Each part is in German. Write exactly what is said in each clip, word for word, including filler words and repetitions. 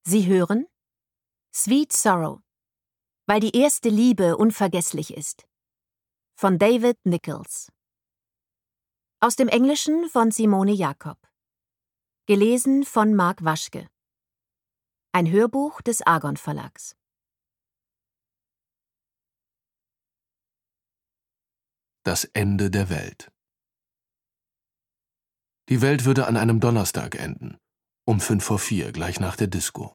Sie hören Sweet Sorrow, weil die erste Liebe unvergesslich ist, von David Nicholls. Aus dem Englischen von Simone Jakob. Gelesen von Marc Waschke. Ein Hörbuch des Argon Verlags. Das Ende der Welt. Die Welt würde an einem Donnerstag enden, um fünf vor vier, gleich nach der Disco.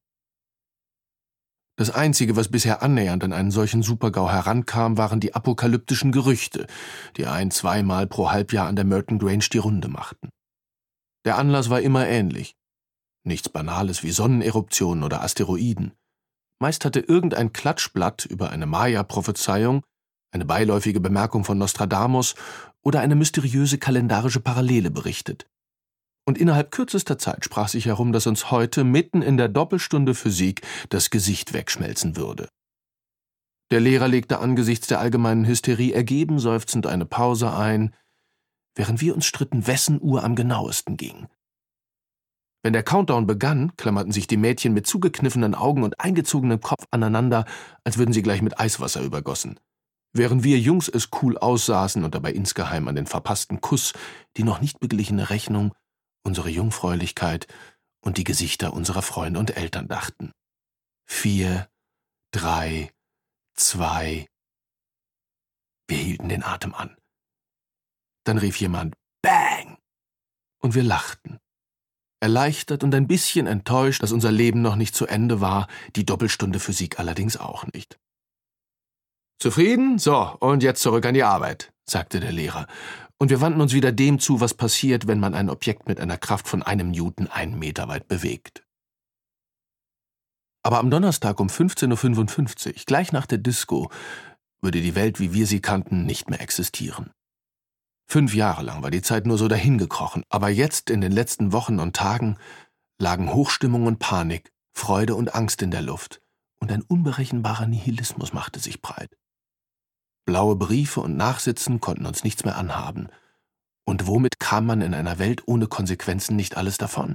Das Einzige, was bisher annähernd an einen solchen Supergau herankam, waren die apokalyptischen Gerüchte, die ein-, zweimal pro Halbjahr an der Merton Grange die Runde machten. Der Anlass war immer ähnlich. Nichts Banales wie Sonneneruptionen oder Asteroiden. Meist hatte irgendein Klatschblatt über eine Maya-Prophezeiung, eine beiläufige Bemerkung von Nostradamus oder eine mysteriöse kalendarische Parallele berichtet. Und innerhalb kürzester Zeit sprach sich herum, dass uns heute mitten in der Doppelstunde Physik das Gesicht wegschmelzen würde. Der Lehrer legte angesichts der allgemeinen Hysterie ergeben seufzend eine Pause ein, während wir uns stritten, wessen Uhr am genauesten ging. Wenn der Countdown begann, klammerten sich die Mädchen mit zugekniffenen Augen und eingezogenem Kopf aneinander, als würden sie gleich mit Eiswasser übergossen. Während wir Jungs es cool aussaßen und dabei insgeheim an den verpassten Kuss, die noch nicht beglichene Rechnung, unsere Jungfräulichkeit und die Gesichter unserer Freunde und Eltern dachten. Vier, drei, zwei. Wir hielten den Atem an. Dann rief jemand Bang! Und wir lachten. Erleichtert und ein bisschen enttäuscht, dass unser Leben noch nicht zu Ende war, die Doppelstunde Physik allerdings auch nicht. Zufrieden? So, und jetzt zurück an die Arbeit, sagte der Lehrer. Und wir wandten uns wieder dem zu, was passiert, wenn man ein Objekt mit einer Kraft von einem Newton einen Meter weit bewegt. Aber am Donnerstag um fünfzehn Uhr fünfundfünfzig, gleich nach der Disco, würde die Welt, wie wir sie kannten, nicht mehr existieren. Fünf Jahre lang war die Zeit nur so dahingekrochen, aber jetzt, in den letzten Wochen und Tagen, lagen Hochstimmung und Panik, Freude und Angst in der Luft, und ein unberechenbarer Nihilismus machte sich breit. Blaue Briefe und Nachsitzen konnten uns nichts mehr anhaben. Und womit kam man in einer Welt ohne Konsequenzen nicht alles davon?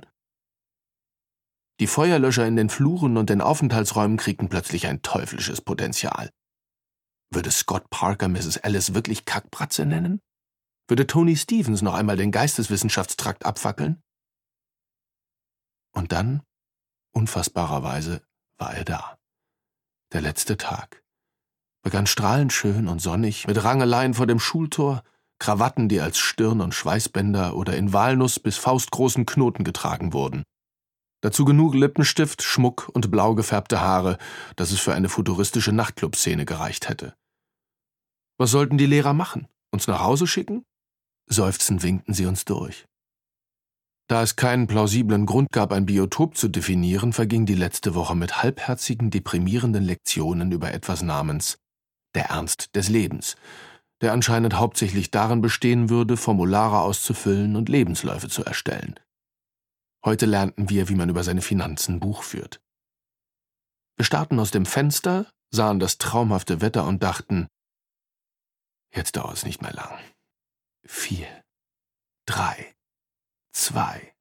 Die Feuerlöscher in den Fluren und den Aufenthaltsräumen kriegten plötzlich ein teuflisches Potenzial. Würde Scott Parker Misses Alice wirklich Kackbratze nennen? Würde Tony Stevens noch einmal den Geisteswissenschaftstrakt abfackeln? Und dann, unfassbarerweise, war er da. Der letzte Tag. Begann strahlend schön und sonnig, mit Rangeleien vor dem Schultor, Krawatten, die als Stirn- und Schweißbänder oder in Walnuss- bis faustgroßen Knoten getragen wurden. Dazu genug Lippenstift, Schmuck und blau gefärbte Haare, dass es für eine futuristische Nachtclub-Szene gereicht hätte. Was sollten die Lehrer machen? Uns nach Hause schicken? Seufzend winkten sie uns durch. Da es keinen plausiblen Grund gab, ein Biotop zu definieren, verging die letzte Woche mit halbherzigen, deprimierenden Lektionen über etwas namens der Ernst des Lebens, der anscheinend hauptsächlich darin bestehen würde, Formulare auszufüllen und Lebensläufe zu erstellen. Heute lernten wir, wie man über seine Finanzen Buch führt. Wir starrten aus dem Fenster, sahen das traumhafte Wetter und dachten, jetzt dauert es nicht mehr lang. Vier, drei, zwei,